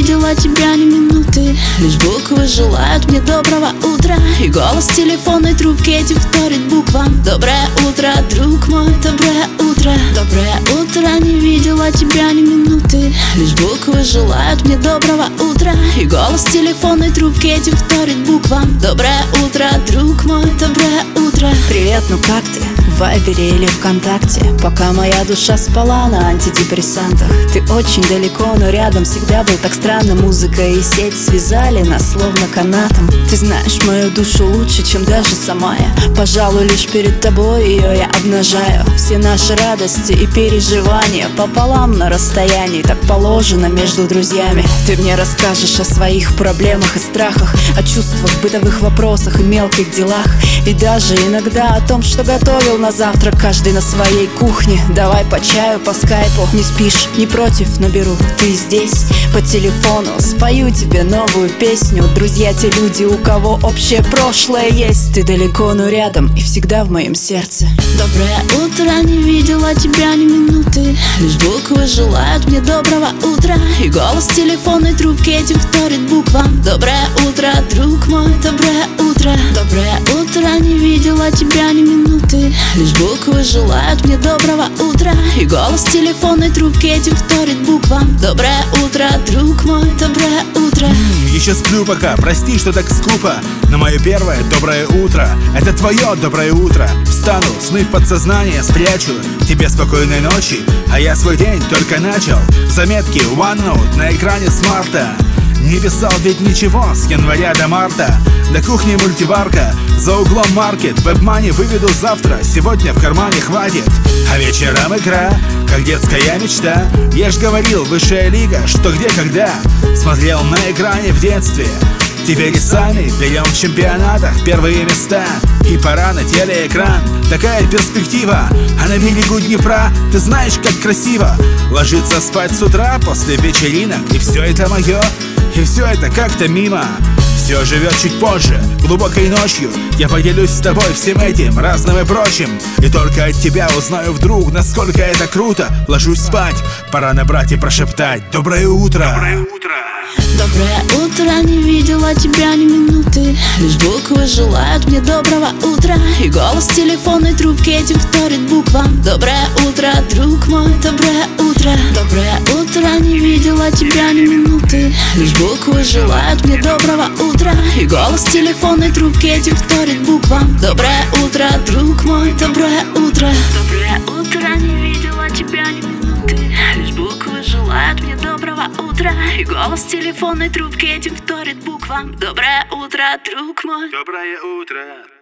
видела тебя ни минуты. Лишь буквы желают мне доброго утра, и голос телефонной трубки этим вторит буквам. Доброе утро, друг мой, доброе утро. Доброе утро, не видела тебя ни минуты. Лишь буквы желают мне доброго утра, и голос телефонной трубки этим вторит буквам. Доброе утро, друг мой, доброе утро. Привет, ну как ты? В Вайбере или ВКонтакте? Пока моя душа спала на антидепрессантах. Ты очень далеко, но рядом всегда был. Так странно, музыка и сеть связали нас словно канатом. Ты знаешь мою душу лучше, чем даже сама я. Пожалуй, лишь перед тобой ее я обнажаю. Все наши радости и переживания пополам на расстоянии. Так положено между друзьями. Ты мне расскажешь о своих проблемах и страхах, о чувствах, бытовых вопросах и мелких делах, и даже иногда о том, что готовил на завтрак каждый на своей кухне. Давай по чаю, по скайпу. Не спишь, не против, наберу. Ты здесь, по телефону спою тебе новую песню. Друзья те люди, у кого общее прошлое есть. Ты далеко, но рядом и всегда в моем сердце. Доброе утро, не видела тебя ни минуты. Лишь буквы желают мне доброго утра, и голос телефонной трубки этим вторит буквам. Доброе утро, друг мой, доброе утро. Доброе утро, не видела тебя ни минуты. Лишь буквы желают мне доброго утра, и голос телефонной трубки этим вторит буквам. Доброе утро, друг мой, доброе утро. Еще сплю пока, прости, что так скупо, но мое первое доброе утро — это твое доброе утро. Встану, сны в подсознание спрячу, тебе спокойной ночи, а я свой день только начал. Заметки OneNote на экране смарта. Не писал ведь ничего с января до марта. До кухни мультиварка, за углом маркет. Вебмани выведу завтра, сегодня в кармане хватит. А вечером икра, как детская мечта. Я ж говорил, высшая лига, что где когда. Смотрел на экране в детстве. Теперь и сами берем в чемпионатах первые места. И пора на телеэкран, такая перспектива. А на берегу Днепра, ты знаешь, как красиво ложиться спать с утра после вечеринок. И все это мое, и все это как-то мимо. Все живет чуть позже, глубокой ночью. Я поделюсь с тобой всем этим, разным и прочим. И только от тебя узнаю вдруг, насколько это круто. Ложусь спать, пора набрать и прошептать: доброе утро. Доброе утро. Доброе утро, не видела тебя ни минуты. Лишь буквы желают мне доброго утра, и голос телефонной трубки этим вторит буквам. Доброе утро, друг мой, доброе утро. Доброе утро, не видела тебя ни минуты. Лишь буквы желают мне доброго утра, и голос телефонной трубки этим вторит буквам. Доброе утро, друг мой, доброе утро. Доброе утро, не видела тебя ни минуты. Лишь буквы желают мне доброго утра, и голос телефонной трубки этим вторит буквам. Доброе утро, друг мой. Доброе утро.